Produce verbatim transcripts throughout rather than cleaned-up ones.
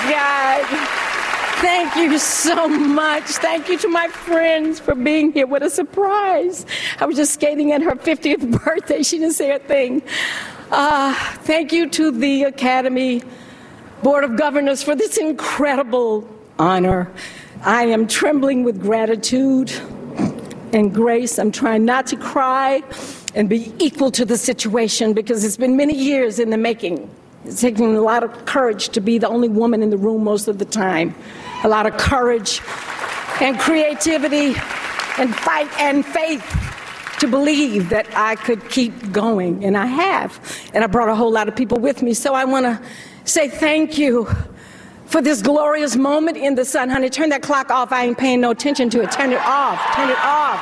God. Thank you so much. Thank you to my friends for being here. What a surprise. I was just skating at her fiftieth birthday. She didn't say a thing. Uh, thank you to the Academy Board of Governors for this incredible honor. I am trembling with gratitude and grace. I'm trying not to cry and be equal to the situation because it's been many years in the making. It's taking a lot of courage to be the only woman in the room most of the time. A lot of courage and creativity and fight and faith to believe that I could keep going, and I have. And I brought a whole lot of people with me. So I want to say thank you for this glorious moment in the sun. Honey, turn that clock off. I ain't paying no attention to it. Turn it off. Turn it off.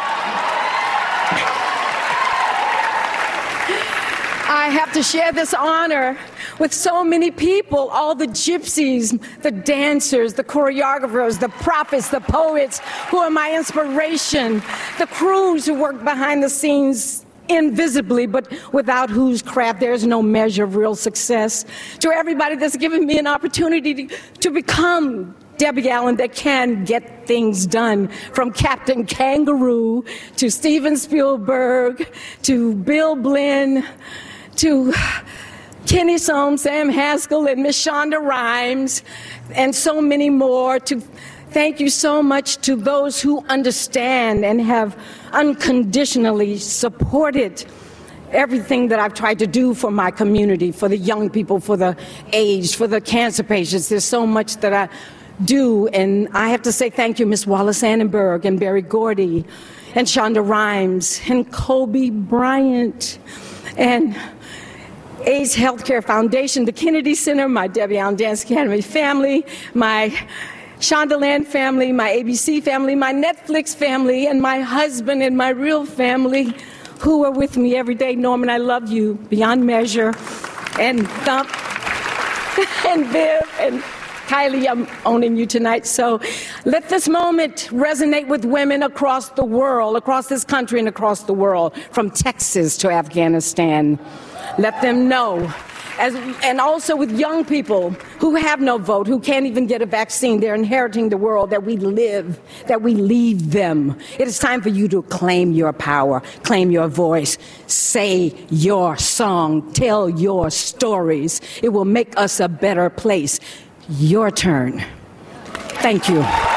I have to share this honor with so many people, all the gypsies, the dancers, the choreographers, the prophets, the poets who are my inspiration, the crews who work behind the scenes invisibly, but without whose craft there's no measure of real success. To everybody that's given me an opportunity to, to become Debbie Allen that can get things done, from Captain Kangaroo to Steven Spielberg to Bill Blinn to Kenny Soames, Sam Haskell, and Miss Shonda Rhimes, and so many more. To thank you so much to those who understand and have unconditionally supported everything that I've tried to do for my community, for the young people, for the aged, for the cancer patients. There's so much that I do, and I have to say thank you, Miss Wallace Annenberg and Berry Gordy and Shonda Rhimes and Kobe Bryant and AIDS Healthcare Foundation, the Kennedy Center, my Debbie Allen Dance Academy family, my Shondaland family, my A B C family, my Netflix family, and my husband and my real family who are with me every day. Norman, I love you beyond measure. And Thump and Viv and Kylie, I'm owning you tonight. So let this moment resonate with women across the world, across this country and across the world, from Texas to Afghanistan. Let them know. As, and also with young people who have no vote, who can't even get a vaccine. They're inheriting the world that we live, that we leave them. It is time for you to claim your power, claim your voice, say your song, tell your stories. It will make us a better place. Your turn. Thank you.